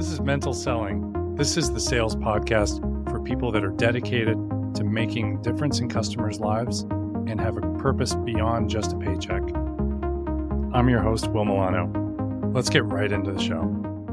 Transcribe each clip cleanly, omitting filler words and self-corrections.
This is Mental Selling. This is the sales podcast for people that are dedicated to making a difference in customers' lives and have a purpose beyond just a paycheck. I'm your host, Will Milano. Let's get right into the show.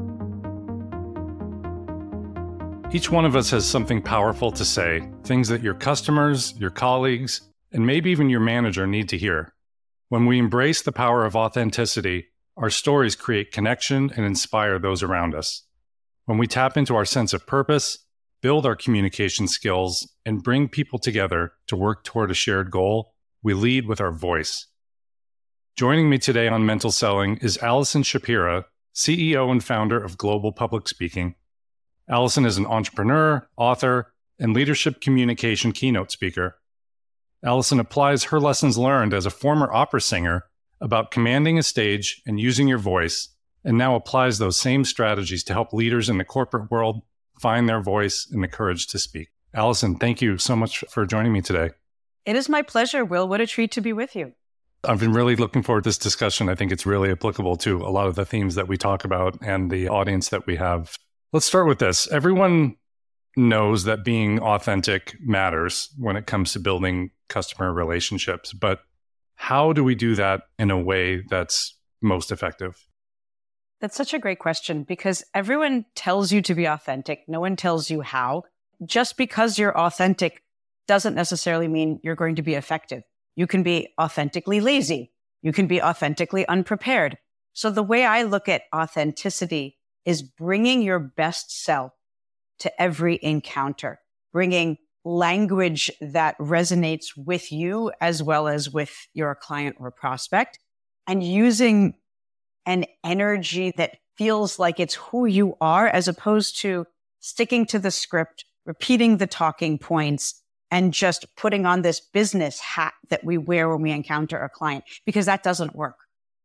Each one of us has something powerful to say, things that your customers, your colleagues, and maybe even your manager need to hear. When we embrace the power of authenticity, our stories create connection and inspire those around us. When we tap into our sense of purpose, build our communication skills, and bring people together to work toward a shared goal, we lead with our voice. Joining me today on Mental Selling is Allison Shapira, CEO and founder of Global Public Speaking. Allison is an entrepreneur, author, and leadership communication keynote speaker. Allison applies her lessons learned as a former opera singer about commanding a stage and using your voice, and now applies those same strategies to help leaders in the corporate world find their voice and the courage to speak. Allison, thank you so much for joining me today. It is my pleasure, Will. What a treat to be with you. I've been really looking forward to this discussion. I think it's really applicable to a lot of the themes that we talk about and the audience that we have. Let's start with this. Everyone knows that being authentic matters when it comes to building customer relationships, but how do we do that in a way that's most effective? That's such a great question because everyone tells you to be authentic. No one tells you how. Just because you're authentic doesn't necessarily mean you're going to be effective. You can be authentically lazy. You can be authentically unprepared. So the way I look at authenticity is bringing your best self to every encounter, bringing language that resonates with you as well as with your client or prospect, and using an energy that feels like it's who you are as opposed to sticking to the script, repeating the talking points, and just putting on this business hat that we wear when we encounter a client, because that doesn't work.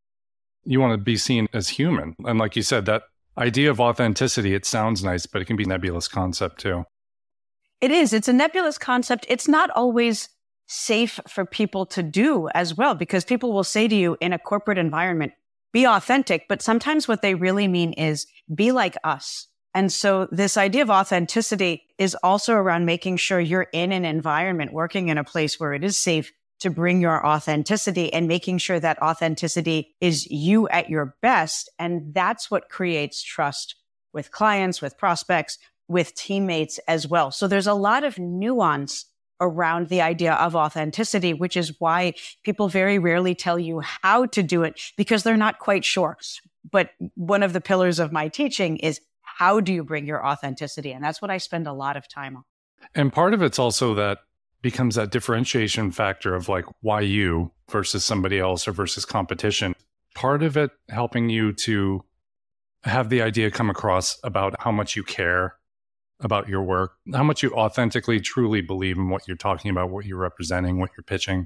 You want to be seen as human. And like you said, that idea of authenticity, it sounds nice, but it can be a nebulous concept too. It is. It's a nebulous concept. It's not always safe for people to do as well, because people will say to you in a corporate environment, be authentic, but sometimes what they really mean is be like us. And so this idea of authenticity is also around making sure you're in an environment, working in a place where it is safe to bring your authenticity and making sure that authenticity is you at your best. And that's what creates trust with clients, with prospects, with teammates as well. So there's a lot of nuance around the idea of authenticity, which is why people very rarely tell you how to do it because they're not quite sure. But one of the pillars of my teaching is how do you bring your authenticity? And that's what I spend a lot of time on. And part of it's also that becomes that differentiation factor of like why you versus somebody else or versus competition. Part of it helping you to have the idea come across about how much you care about your work, how much you authentically, truly believe in what you're talking about, what you're representing, what you're pitching.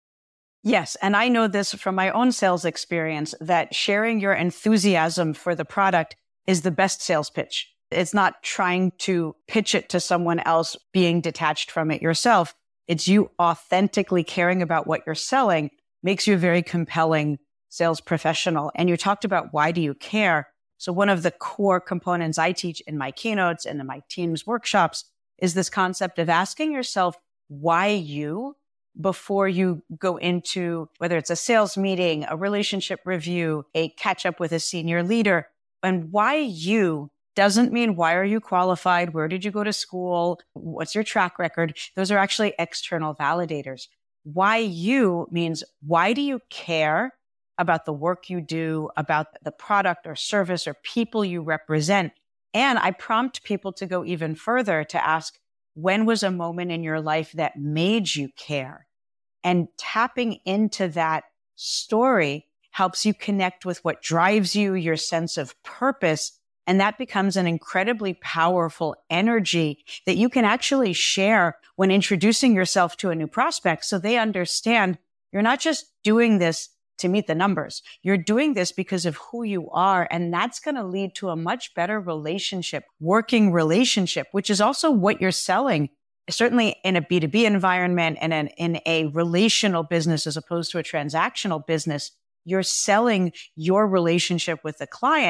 Yes. And I know this from my own sales experience that sharing your enthusiasm for the product is the best sales pitch. It's not trying to pitch it to someone else, being detached from it yourself. It's you authentically caring about what you're selling makes you a very compelling sales professional. And you talked about why do you care? So one of the core components I teach in my keynotes and in my team's workshops is this concept of asking yourself, why you, before you go into whether it's a sales meeting, a relationship review, a catch up with a senior leader. And why you doesn't mean why are you qualified? Where did you go to school? What's your track record? Those are actually external validators. Why you means why do you care about the work you do, about the product or service or people you represent? And I prompt people to go even further to ask, when was a moment in your life that made you care? And tapping into that story helps you connect with what drives you, your sense of purpose. And that becomes an incredibly powerful energy that you can actually share when introducing yourself to a new prospect so they understand you're not just doing this to meet the numbers. You're doing this because of who you are. And that's going to lead to a much better relationship, working relationship, which is also what you're selling, certainly in a B2B environment and in a relational business as opposed to a transactional business. You're selling your relationship with the client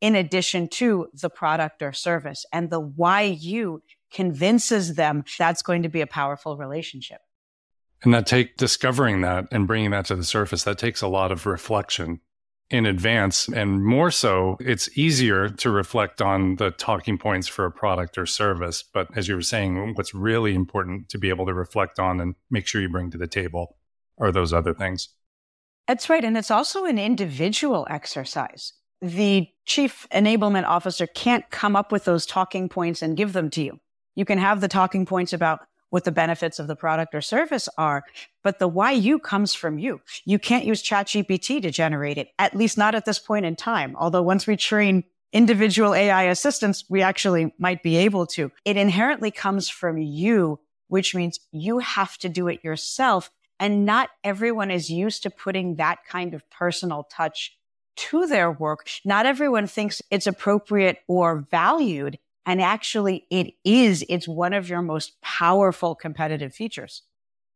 in addition to the product or service. And the why you convinces them that's going to be a powerful relationship. And discovering that and bringing that to the surface, that takes a lot of reflection in advance. And more so, it's easier to reflect on the talking points for a product or service. But as you were saying, what's really important to be able to reflect on and make sure you bring to the table are those other things. That's right. And it's also an individual exercise. The chief enablement officer can't come up with those talking points and give them to you. You can have the talking points about what the benefits of the product or service are, but the why you comes from you. You can't use ChatGPT to generate it, at least not at this point in time. Although once we train individual AI assistants, we actually might be able to. It inherently comes from you, which means you have to do it yourself. And not everyone is used to putting that kind of personal touch to their work. Not everyone thinks it's appropriate or valued. And actually, it's one of your most powerful competitive features.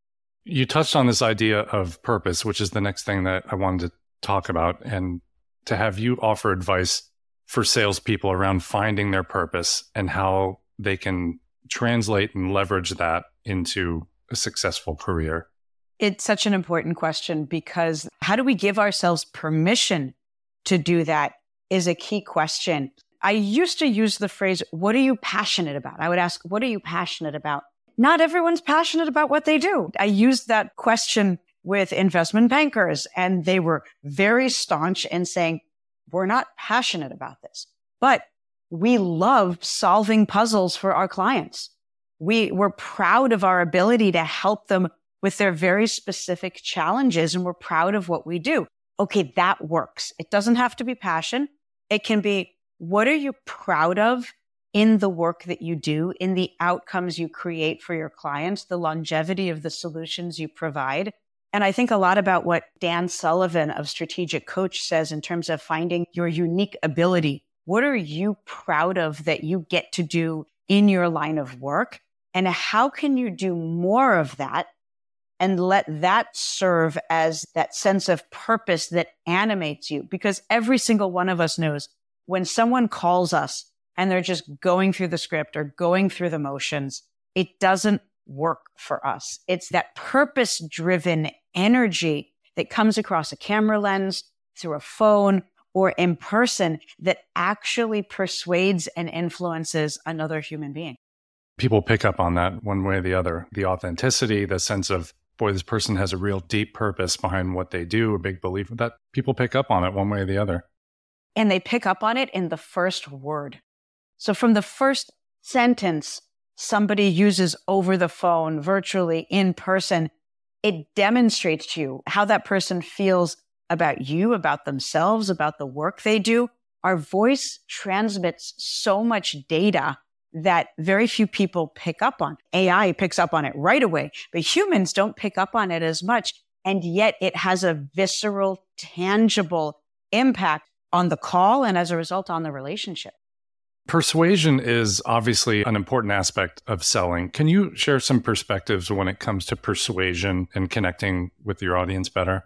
You touched on this idea of purpose, which is the next thing that I wanted to talk about, and to have you offer advice for salespeople around finding their purpose and how they can translate and leverage that into a successful career. It's such an important question, because how do we give ourselves permission to do that is a key question. I used to use the phrase, what are you passionate about? I would ask, what are you passionate about? Not everyone's passionate about what they do. I used that question with investment bankers, and they were very staunch in saying, we're not passionate about this, but we love solving puzzles for our clients. We're proud of our ability to help them with their very specific challenges, and we're proud of what we do. Okay, that works. It doesn't have to be passion. It can be, what are you proud of in the work that you do, in the outcomes you create for your clients, the longevity of the solutions you provide? And I think a lot about what Dan Sullivan of Strategic Coach says in terms of finding your unique ability. What are you proud of that you get to do in your line of work? And how can you do more of that and let that serve as that sense of purpose that animates you? Because every single one of us knows when someone calls us and they're just going through the script or going through the motions, it doesn't work for us. It's that purpose-driven energy that comes across a camera lens, through a phone, or in person that actually persuades and influences another human being. People pick up on that one way or the other. The authenticity, the sense of, boy, this person has a real deep purpose behind what they do, a big belief that people pick up on it one way or the other. And they pick up on it in the first word. So from the first sentence somebody uses over the phone, virtually, in person, it demonstrates to you how that person feels about you, about themselves, about the work they do. Our voice transmits so much data that very few people pick up on. AI picks up on it right away, but humans don't pick up on it as much. And yet it has a visceral, tangible impact on the call and as a result on the relationship. Persuasion is obviously an important aspect of selling. Can you share some perspectives when it comes to persuasion and connecting with your audience better?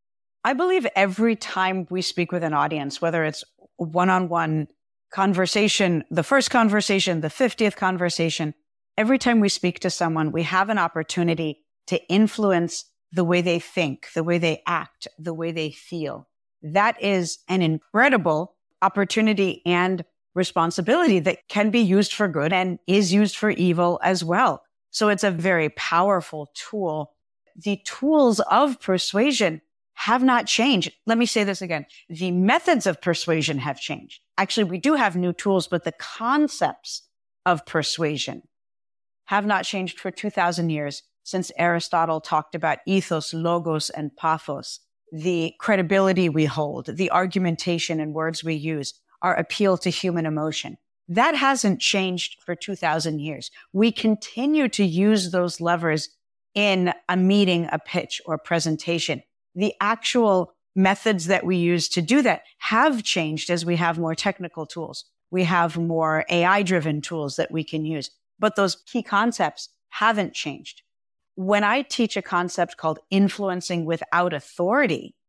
I believe every time we speak with an audience, whether it's one-on-one conversation, the first conversation, the 50th conversation, every time we speak to someone, we have an opportunity to influence the way they think, the way they act, the way they feel. That is an incredible opportunity and responsibility that can be used for good and is used for evil as well. So it's a very powerful tool. The tools of persuasion have not changed. Let me say this again. The methods of persuasion have changed. Actually, we do have new tools, but the concepts of persuasion have not changed for 2,000 years since Aristotle talked about ethos, logos, and pathos. The credibility we hold, the argumentation and words we use, our appeal to human emotion. That hasn't changed for 2,000 years. We continue to use those levers in a meeting, a pitch, or presentation. The actual methods that we use to do that have changed as we have more technical tools. We have more AI-driven tools that we can use, but those key concepts haven't changed. When I teach a concept called influencing without authority,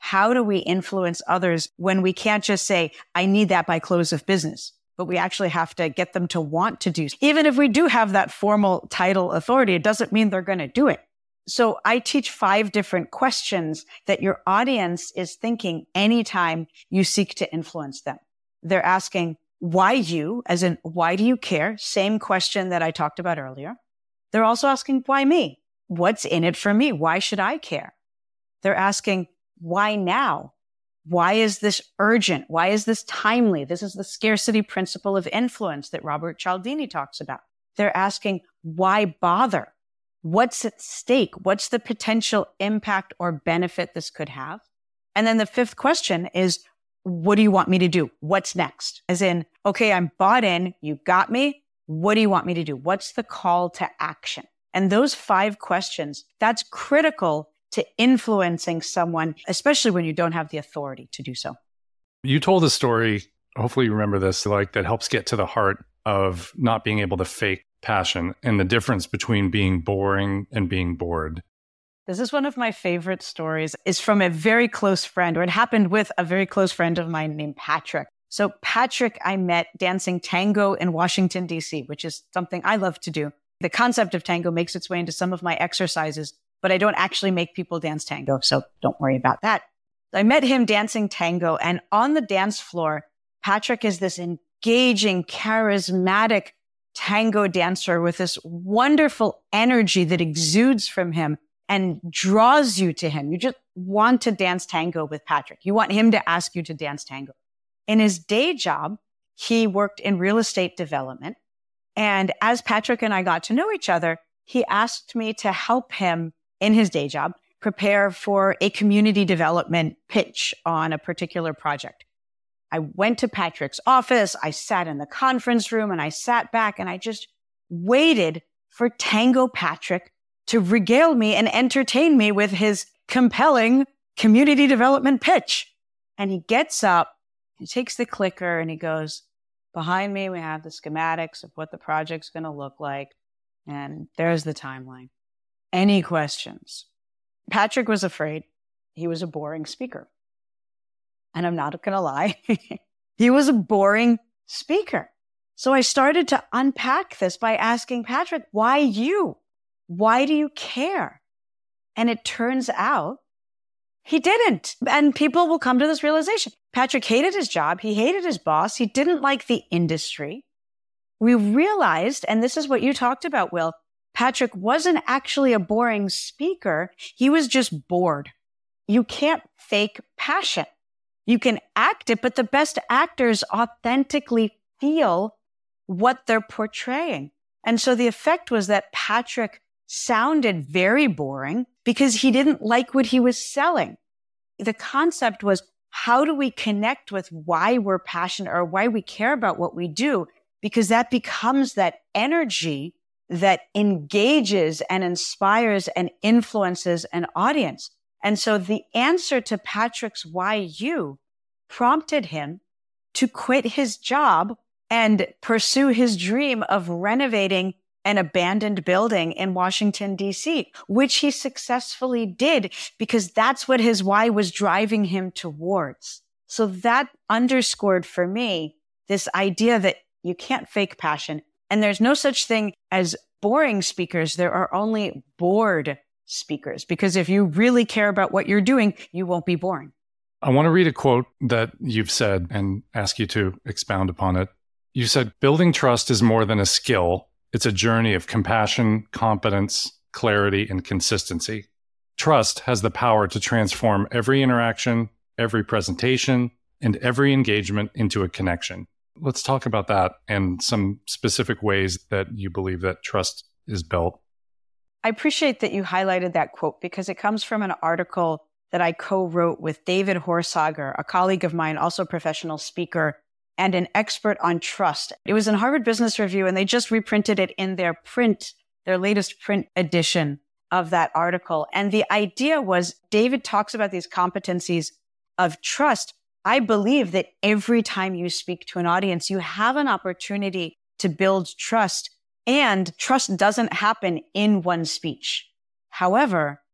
how do we influence others when we can't just say, I need that by close of business, but we actually have to get them to want to do. Even if we do have that formal title authority, it doesn't mean they're going to do it. So I teach 5 different questions that your audience is thinking anytime you seek to influence them. They're asking, why you? As in, why do you care? Same question that I talked about earlier. They're also asking, why me? What's in it for me? Why should I care? They're asking, why now? Why is this urgent? Why is this timely? This is the scarcity principle of influence that Robert Cialdini talks about. They're asking, why bother? What's at stake? What's the potential impact or benefit this could have? And then the 5th question is, what do you want me to do? What's next? As in, okay, I'm bought in. You got me. What do you want me to do? What's the call to action? And those 5 questions, that's critical to influencing someone, especially when you don't have the authority to do so. You told a story, hopefully you remember this, like that helps get to the heart of not being able to fake passion and the difference between being boring and being bored. This is one of my favorite stories. It's from a very close friend, or it happened with a very close friend of mine named Patrick. So Patrick, I met dancing tango in Washington, D.C., which is something I love to do. The concept of tango makes its way into some of my exercises, but I don't actually make people dance tango, so don't worry about that. I met him dancing tango, and on the dance floor, Patrick is this engaging, charismatic tango dancer with this wonderful energy that exudes from him and draws you to him. You just want to dance tango with Patrick. You want him to ask you to dance tango. In his day job, he worked in real estate development. And as Patrick and I got to know each other, he asked me to help him in his day job prepare for a community development pitch on a particular project. I went to Patrick's office, I sat in the conference room, and I sat back and I just waited for Tango Patrick to regale me and entertain me with his compelling community development pitch. And he gets up, he takes the clicker and he goes, behind me, we have the schematics of what the project's going to look like. And there's the timeline. Any questions? Patrick was afraid he was a boring speaker. And I'm not going to lie. He was a boring speaker. So I started to unpack this by asking Patrick, why you? Why do you care? And it turns out he didn't. And people will come to this realization. Patrick hated his job. He hated his boss. He didn't like the industry. We realized, and this is what you talked about, Will, Patrick wasn't actually a boring speaker. He was just bored. You can't fake passion. You can act it, but the best actors authentically feel what they're portraying. And so the effect was that Patrick sounded very boring because he didn't like what he was selling. The concept was, how do we connect with why we're passionate or why we care about what we do? Because that becomes that energy that engages and inspires and influences an audience. And so the answer to Patrick's why you prompted him to quit his job and pursue his dream of renovating an abandoned building in Washington, D.C., which he successfully did because that's what his why was driving him towards. So that underscored for me this idea that you can't fake passion. And there's no such thing as boring speakers. There are only bored speakers, because if you really care about what you're doing, you won't be boring. I want to read a quote that you've said and ask you to expound upon it. You said, building trust is more than a skill. It's a journey of compassion, competence, clarity, and consistency. Trust has the power to transform every interaction, every presentation, and every engagement into a connection. Let's talk about that and some specific ways that you believe that trust is built. I appreciate that you highlighted that quote because it comes from an article that I co-wrote with David Horsager, a colleague of mine, also a professional speaker and an expert on trust. It was in Harvard Business Review, and they just reprinted it in their latest print edition of that article. And the idea was, David talks about these competencies of trust. I believe that every time you speak to an audience, you have an opportunity to build trust, and trust doesn't happen in one speech. However,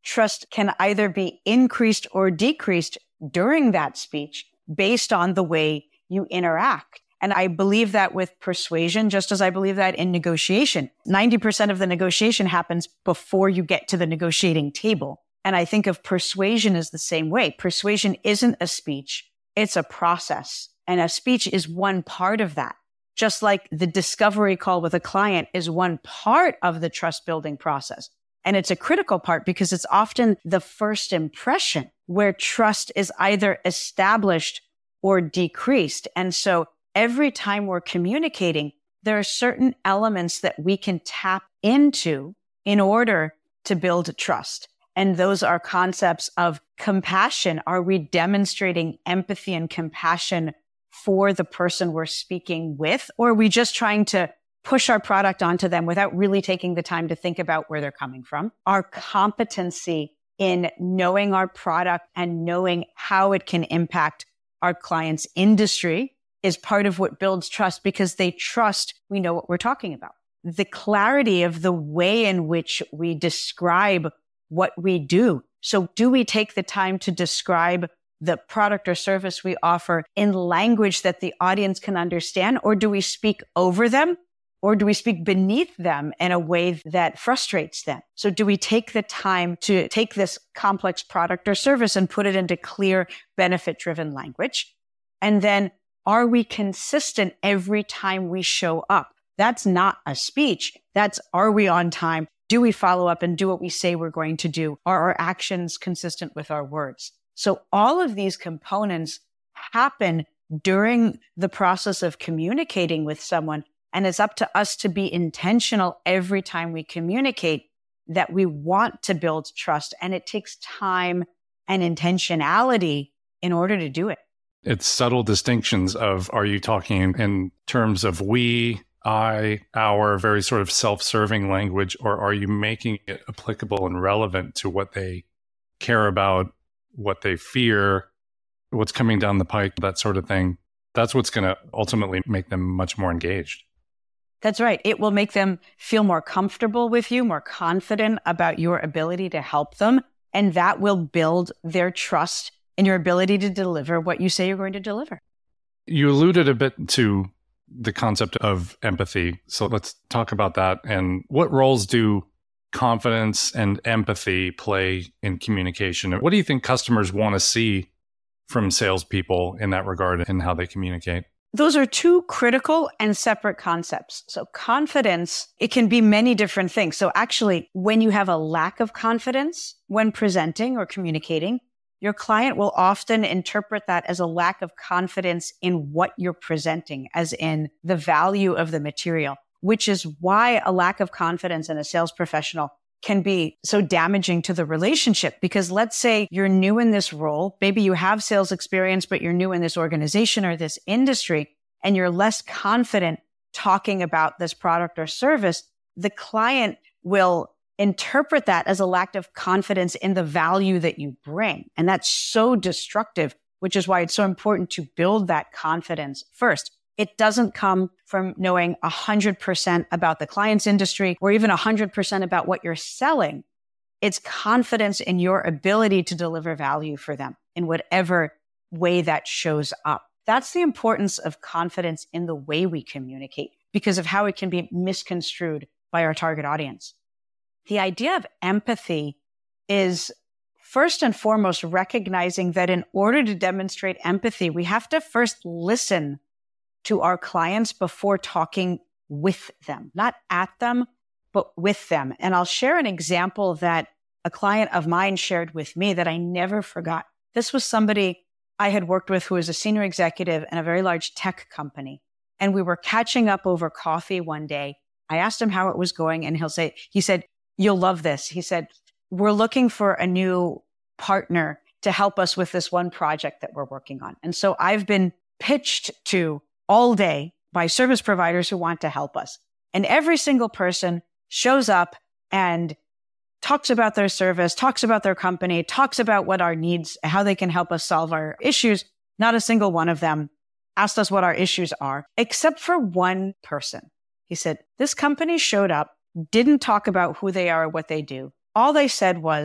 trust can either be increased or decreased during that speech based on the way you interact. And I believe that with persuasion, just as I believe that in negotiation. 90% of the negotiation happens before you get to the negotiating table. And I think of persuasion as the same way. Persuasion isn't a speech, it's a process. And a speech is one part of that. Just like the discovery call with a client is one part of the trust building process. And it's a critical part because it's often the first impression where trust is either established or decreased. And so every time we're communicating, there are certain elements that we can tap into in order to build trust. And those are concepts of compassion. Are we demonstrating empathy and compassion for the person we're speaking with? Or are we just trying to push our product onto them without really taking the time to think about where they're coming from? Our competency in knowing our product and knowing how it can impact our client's industry is part of what builds trust because they trust we know what we're talking about. The clarity of the way in which we describe what we do. So do we take the time to describe the product or service we offer in language that the audience can understand, or do we speak over them, or do we speak beneath them in a way that frustrates them? So do we take the time to take this complex product or service and put it into clear, benefit-driven language? And then are we consistent every time we show up? That's not a speech. That's, are we on time? Do we follow up and do what we say we're going to do? Are our actions consistent with our words? So all of these components happen during the process of communicating with someone. And it's up to us to be intentional every time we communicate that we want to build trust. And it takes time and intentionality in order to do it. It's subtle distinctions of, are you talking in terms of we, I, our, very sort of self-serving language, or are you making it applicable and relevant to what they care about, what they fear, what's coming down the pike, that sort of thing? That's what's going to ultimately make them much more engaged. That's right. It will make them feel more comfortable with you, more confident about your ability to help them. And that will build their trust in your ability to deliver what you say you're going to deliver. You alluded a bit to the concept of empathy. So let's talk about that. And what roles do confidence and empathy play in communication? What do you think customers want to see from salespeople in that regard and how they communicate? Those are two critical and separate concepts. So confidence, it can be many different things. So actually, when you have a lack of confidence when presenting or communicating, your client will often interpret that as a lack of confidence in what you're presenting, as in the value of the material, which is why a lack of confidence in a sales professional can be so damaging to the relationship. Because let's say you're new in this role, maybe you have sales experience, but you're new in this organization or this industry, and you're less confident talking about this product or service, the client will interpret that as a lack of confidence in the value that you bring. And that's so destructive, which is why it's so important to build that confidence first. It doesn't come from knowing 100% about the client's industry or even 100% about what you're selling. It's confidence in your ability to deliver value for them in whatever way that shows up. That's the importance of confidence in the way we communicate because of how it can be misconstrued by our target audience. The idea of empathy is first and foremost recognizing that in order to demonstrate empathy, we have to first listen to our clients before talking with them, not at them, but with them. And I'll share an example that a client of mine shared with me that I never forgot. This was somebody I had worked with who was a senior executive in a very large tech company. And we were catching up over coffee one day. I asked him how it was going, and he said, "You'll love this." He said, "We're looking for a new partner to help us with this one project that we're working on. And so I've been pitched to all day by service providers who want to help us. And every single person shows up and talks about their service, talks about their company, talks about what our needs, how they can help us solve our issues. Not a single one of them asked us what our issues are, except for one person." He said, "This company showed up, didn't talk about who they are or what they do. All they said was,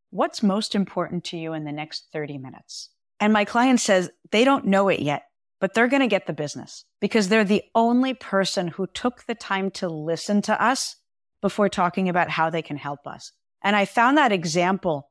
what's most important to you in the next 30 minutes? And my client says they don't know it yet, but they're going to get the business because they're the only person who took the time to listen to us before talking about how they can help us. And I found that example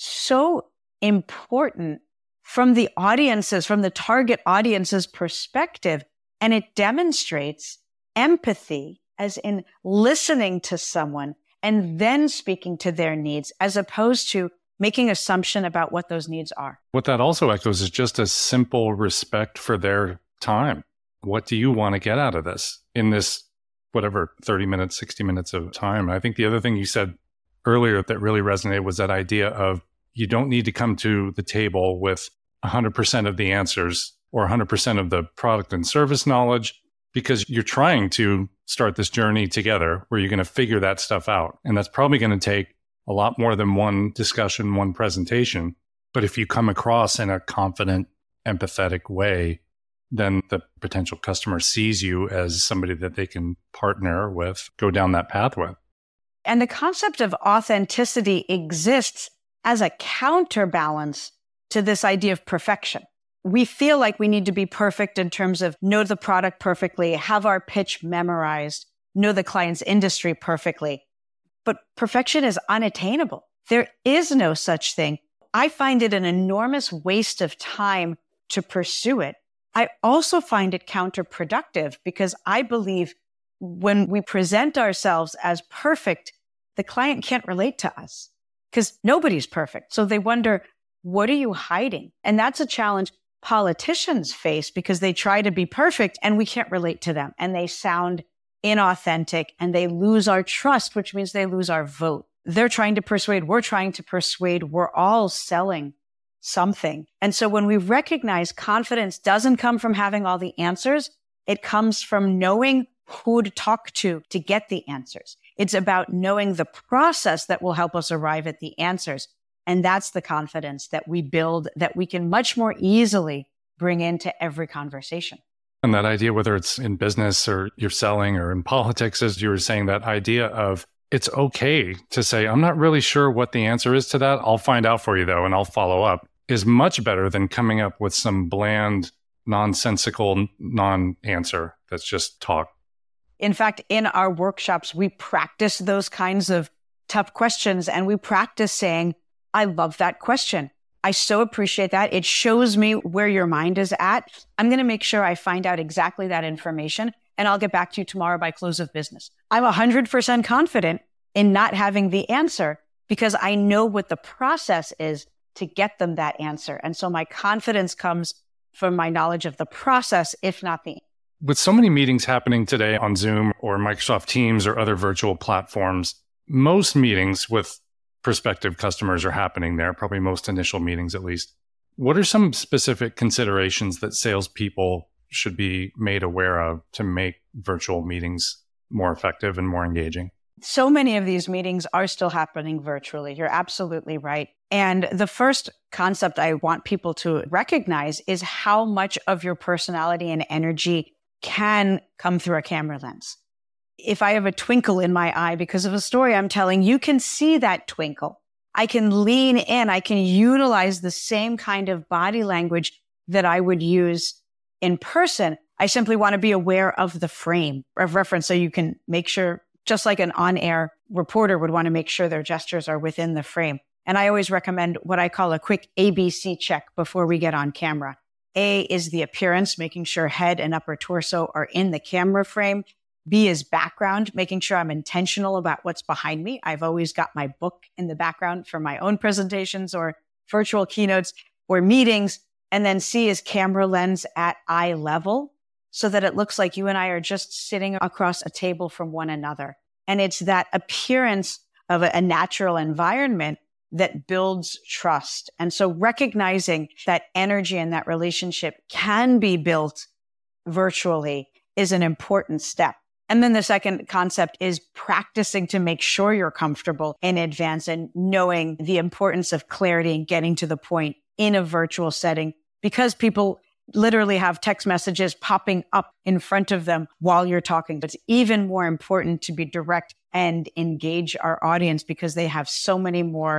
so important from the audiences, from the target audience's perspective. And it demonstrates empathy, as in listening to someone and then speaking to their needs, as opposed to making assumption about what those needs are. What that also echoes is just a simple respect for their time. What do you want to get out of this in this, whatever, 30 minutes, 60 minutes of time? I think the other thing you said earlier that really resonated was that idea of you don't need to come to the table with 100% of the answers or 100% of the product and service knowledge, because you're trying to start this journey together where you're going to figure that stuff out. And that's probably going to take a lot more than one discussion, one presentation. But if you come across in a confident, empathetic way, then the potential customer sees you as somebody that they can partner with, go down that path with. And the concept of authenticity exists as a counterbalance to this idea of perfection. We feel like we need to be perfect in terms of know the product perfectly, have our pitch memorized, know the client's industry perfectly. But perfection is unattainable. There is no such thing. I find it an enormous waste of time to pursue it. I also find it counterproductive because I believe when we present ourselves as perfect, the client can't relate to us because nobody's perfect. So they wonder, what are you hiding? And that's a challenge politicians face because they try to be perfect and we can't relate to them. And they sound inauthentic and they lose our trust, which means they lose our vote. They're trying to persuade, we're trying to persuade, we're all selling something. And so when we recognize confidence doesn't come from having all the answers, it comes from knowing who to talk to get the answers. It's about knowing the process that will help us arrive at the answers. And that's the confidence that we build that we can much more easily bring into every conversation. And that idea, whether it's in business or you're selling or in politics, as you were saying, that idea of it's okay to say, I'm not really sure what the answer is to that. I'll find out for you though, and I'll follow up, is much better than coming up with some bland, nonsensical non-answer that's just talk. In fact, in our workshops, we practice those kinds of tough questions and we practice saying, I love that question. I so appreciate that. It shows me where your mind is at. I'm going to make sure I find out exactly that information and I'll get back to you tomorrow by close of business. I'm 100% confident in not having the answer because I know what the process is to get them that answer. And so my confidence comes from my knowledge of the process, if not the answer. With so many meetings happening today on Zoom or Microsoft Teams or other virtual platforms, most meetings with prospective customers are happening there, probably most initial meetings at least. What are some specific considerations that salespeople should be made aware of to make virtual meetings more effective and more engaging? So many of these meetings are still happening virtually. You're absolutely right. And the first concept I want people to recognize is how much of your personality and energy can come through a camera lens. If I have a twinkle in my eye because of a story I'm telling, you can see that twinkle. I can lean in. I can utilize the same kind of body language that I would use in person. I simply want to be aware of the frame of reference so you can make sure, just like an on-air reporter would want to make sure their gestures are within the frame. And I always recommend what I call a quick ABC check before we get on camera. A is the appearance, making sure head and upper torso are in the camera frame. B is background, making sure I'm intentional about what's behind me. I've always got my book in the background for my own presentations or virtual keynotes or meetings. And then C is camera lens at eye level so that it looks like you and I are just sitting across a table from one another. And it's that appearance of a natural environment that builds trust. And so recognizing that energy and that relationship can be built virtually is an important step. And then the second concept is practicing to make sure you're comfortable in advance and knowing the importance of clarity and getting to the point in a virtual setting because people literally have text messages popping up in front of them while you're talking. But it's even more important to be direct and engage our audience because they have so many more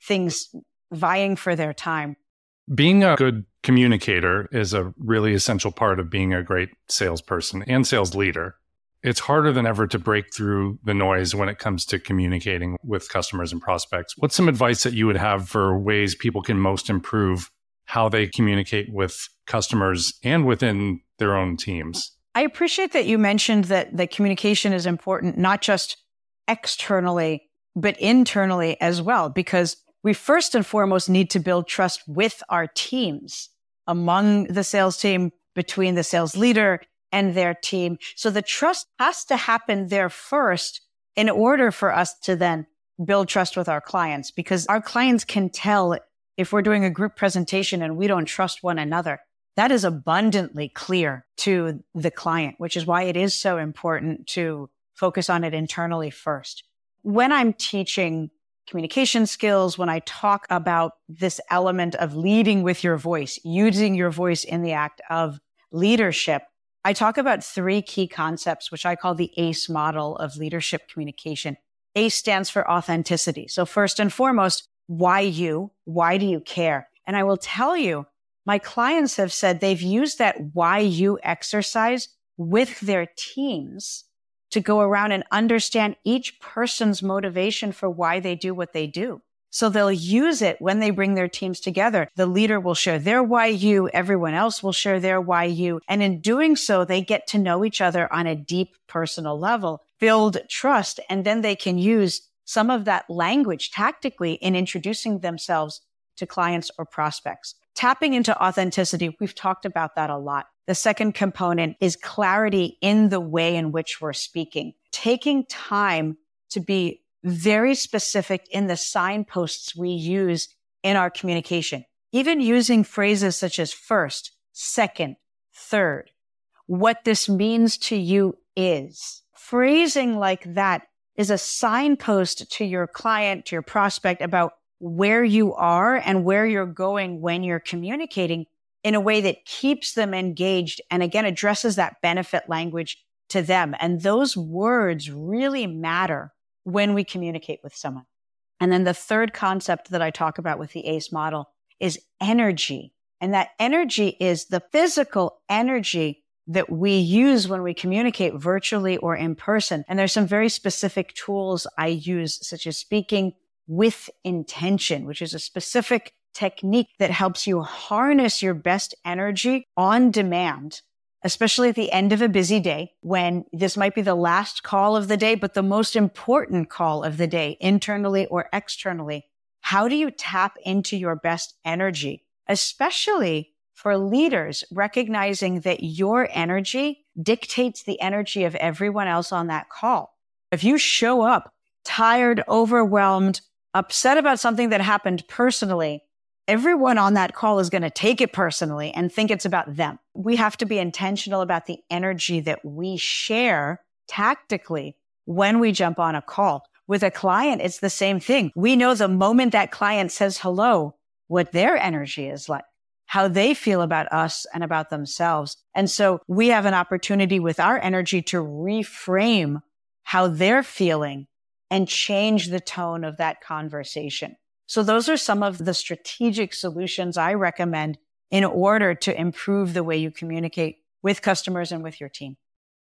things vying for their time. Being a good communicator is a really essential part of being a great salesperson and sales leader. It's harder than ever to break through the noise when it comes to communicating with customers and prospects. What's some advice that you would have for ways people can most improve how they communicate with customers and within their own teams? I appreciate that you mentioned that the communication is important, not just externally, but internally as well, because we first and foremost need to build trust with our teams, among the sales team, between the sales leader and their team. So the trust has to happen there first in order for us to then build trust with our clients, because our clients can tell if we're doing a group presentation and we don't trust one another. That is abundantly clear to the client, which is why it is so important to focus on it internally first. When I'm teaching communication skills, when I talk about this element of leading with your voice, using your voice in the act of leadership, I talk about 3 key concepts, which I call the ACE model of leadership communication. ACE stands for authenticity. So first and foremost, why you? Why do you care? And I will tell you, my clients have said they've used that why you exercise with their teams to go around and understand each person's motivation for why they do what they do. So they'll use it when they bring their teams together. The leader will share their why you, everyone else will share their why you. And in doing so, they get to know each other on a deep personal level, build trust, and then they can use some of that language tactically in introducing themselves to clients or prospects. Tapping into authenticity, we've talked about that a lot. The second component is clarity in the way in which we're speaking. Taking time to be very specific in the signposts we use in our communication. Even using phrases such as first, second, third. What this means to you is. Phrasing like that is a signpost to your client, to your prospect about where you are and where you're going when you're communicating in a way that keeps them engaged and again addresses that benefit language to them. And those words really matter when we communicate with someone. And then the third concept that I talk about with the ACE model is energy. And that energy is the physical energy that we use when we communicate virtually or in person. And there's some very specific tools I use, such as speaking with intention, which is a specific technique that helps you harness your best energy on demand, especially at the end of a busy day when this might be the last call of the day, but the most important call of the day, internally or externally. How do you tap into your best energy, especially for leaders, recognizing that your energy dictates the energy of everyone else on that call? If you show up tired, overwhelmed, upset about something that happened personally, everyone on that call is going to take it personally and think it's about them. We have to be intentional about the energy that we share tactically when we jump on a call. With a client, it's the same thing. We know the moment that client says hello, what their energy is like, how they feel about us and about themselves. And so we have an opportunity with our energy to reframe how they're feeling and change the tone of that conversation. So those are some of the strategic solutions I recommend in order to improve the way you communicate with customers and with your team.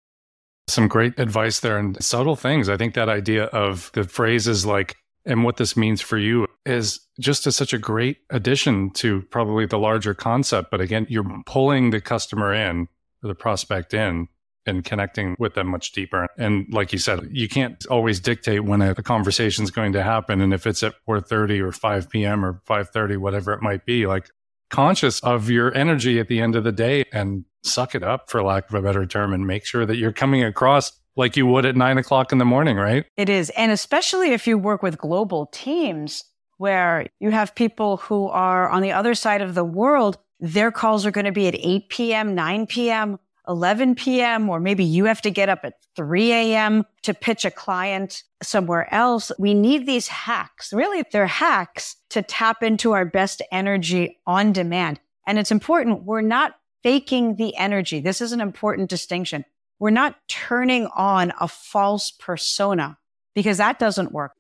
Some great advice there and subtle things. I think that idea of the phrases like, and what this means for you is just such a great addition to probably the larger concept. But again, you're pulling the customer in, or the prospect in, and connecting with them much deeper. And like you said, you can't always dictate when a conversation is going to happen. And if it's at 4:30 or 5 p.m. or 5:30, whatever it might be, like conscious of your energy at the end of the day and suck it up, for lack of a better term, and make sure that you're coming across like you would at 9 o'clock in the morning, right? It is. And especially if you work with global teams where you have people who are on the other side of the world, their calls are going to be at 8 p.m., 9 p.m., 11 p.m., or maybe you have to get up at 3 a.m. to pitch a client somewhere else. We need these hacks. Really, they're hacks to tap into our best energy on demand. And it's important. We're not faking the energy. This is an important distinction. We're not turning on a false persona because that doesn't work.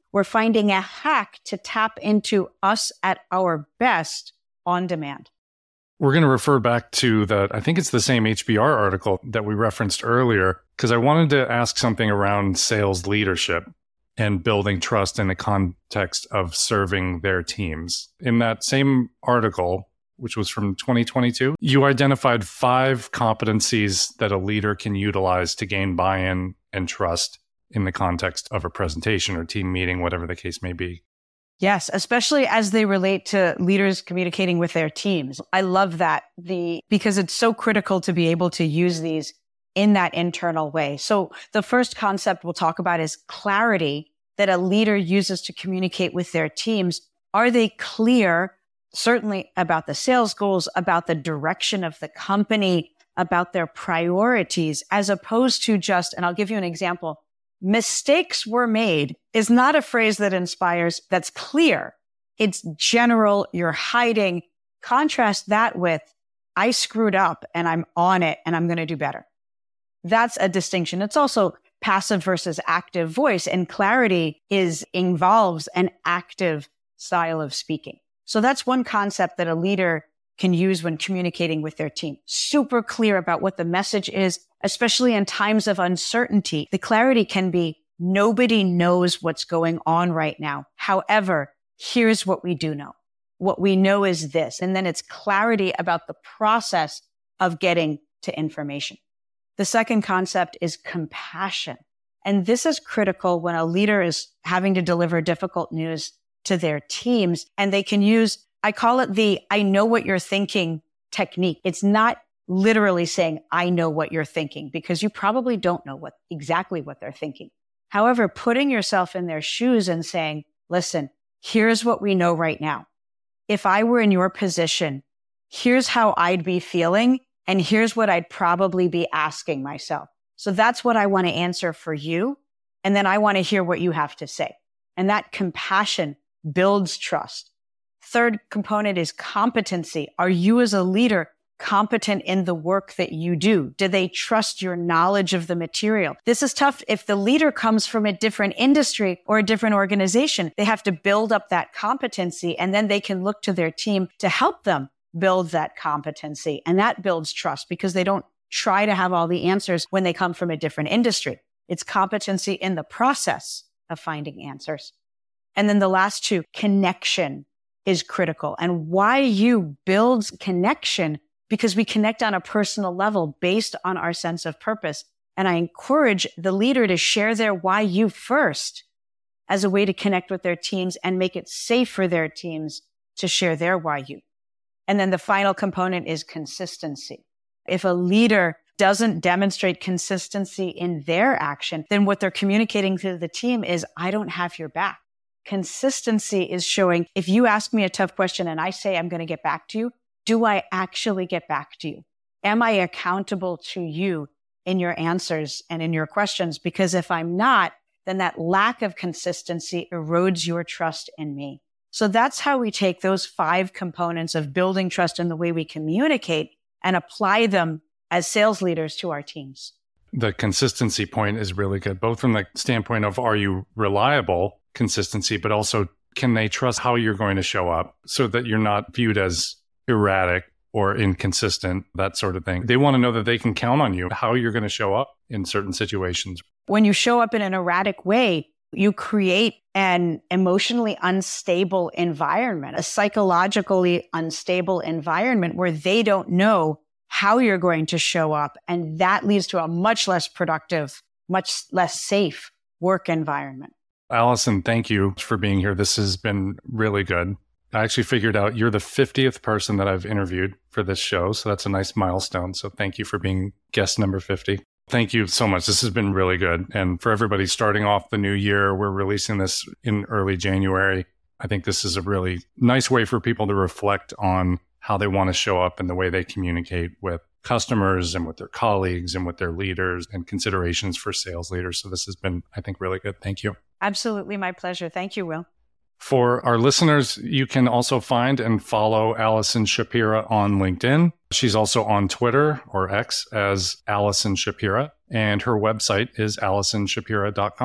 We're finding a hack to tap into us at our best on demand. We're going to refer back to I think it's the same HBR article that we referenced earlier, because I wanted to ask something around sales leadership and building trust in the context of serving their teams. In that same article, which was from 2022, you identified 5 competencies that a leader can utilize to gain buy-in and trust in the context of a presentation or team meeting, whatever the case may be. Yes, especially as they relate to leaders communicating with their teams. I love that because it's so critical to be able to use these in that internal way. So the first concept we'll talk about is clarity that a leader uses to communicate with their teams. Are they clear, certainly about the sales goals, about the direction of the company, about their priorities, as opposed to just, and I'll give you an example, mistakes were made is not a phrase that inspires, that's clear. It's general, you're hiding. Contrast that with, I screwed up and I'm on it and I'm going to do better. That's a distinction. It's also passive versus active voice, and clarity involves an active style of speaking. So that's one concept that a leader can use when communicating with their team. Super clear about what the message is, especially in times of uncertainty. The clarity can be, nobody knows what's going on right now. However, here's what we do know. What we know is this. And then it's clarity about the process of getting to information. The second concept is compassion. And this is critical when a leader is having to deliver difficult news to their teams. And they can use, I call it the I know what you're thinking technique. It's not literally saying, I know what you're thinking, because you probably don't know exactly what they're thinking. However, putting yourself in their shoes and saying, listen, here's what we know right now. If I were in your position, here's how I'd be feeling, and here's what I'd probably be asking myself. So that's what I want to answer for you. And then I want to hear what you have to say. And that compassion builds trust. Third component is competency. Are you as a leader competent in the work that you do? Do they trust your knowledge of the material? This is tough. If the leader comes from a different industry or a different organization, they have to build up that competency, and then they can look to their team to help them build that competency. And that builds trust because they don't try to have all the answers when they come from a different industry. It's competency in the process of finding answers. And then the last two, connection is critical. And why you builds connection, because we connect on a personal level based on our sense of purpose. And I encourage the leader to share their why you first as a way to connect with their teams and make it safe for their teams to share their why you. And then the final component is consistency. If a leader doesn't demonstrate consistency in their action, then what they're communicating to the team is, I don't have your back. Consistency is showing, if you ask me a tough question and I say I'm going to get back to you, do I actually get back to you? Am I accountable to you in your answers and in your questions? Because if I'm not, then that lack of consistency erodes your trust in me. So that's how we take those 5 components of building trust in the way we communicate and apply them as sales leaders to our teams. The consistency point is really good, both from the standpoint of, are you reliable, consistency, but also, can they trust how you're going to show up so that you're not viewed as erratic or inconsistent, that sort of thing. They want to know that they can count on you, how you're going to show up in certain situations. When you show up in an erratic way, you create an emotionally unstable environment, a psychologically unstable environment where they don't know how you're going to show up. And that leads to a much less productive, much less safe work environment. Allison, thank you for being here. This has been really good. I actually figured out you're the 50th person that I've interviewed for this show. So that's a nice milestone. So thank you for being guest number 50. Thank you so much. This has been really good. And for everybody starting off the new year, we're releasing this in early January. I think this is a really nice way for people to reflect on how they want to show up and the way they communicate with customers and with their colleagues and with their leaders, and considerations for sales leaders. So this has been, I think, really good. Thank you. Absolutely. My pleasure. Thank you, Will. For our listeners, you can also find and follow Allison Shapira on LinkedIn. She's also on Twitter, or X, as Allison Shapira, and her website is allisonshapira.com.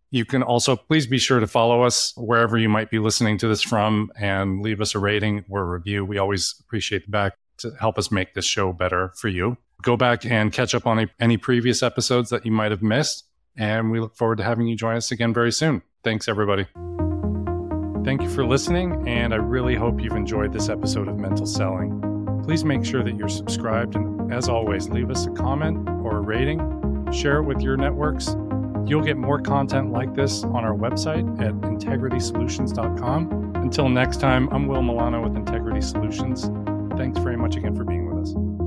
You can also please be sure to follow us wherever you might be listening to this from and leave us a rating or a review. We always appreciate the back to help us make this show better for you. Go back and catch up on any previous episodes that you might have missed. And we look forward to having you join us again very soon. Thanks, everybody. Thank you for listening, and I really hope you've enjoyed this episode of Mental Selling. Please make sure that you're subscribed, and as always, leave us a comment or a rating. Share it with your networks. You'll get more content like this on our website at integritysolutions.com. Until next time, I'm Will Milano with Integrity Solutions. Thanks very much again for being with us.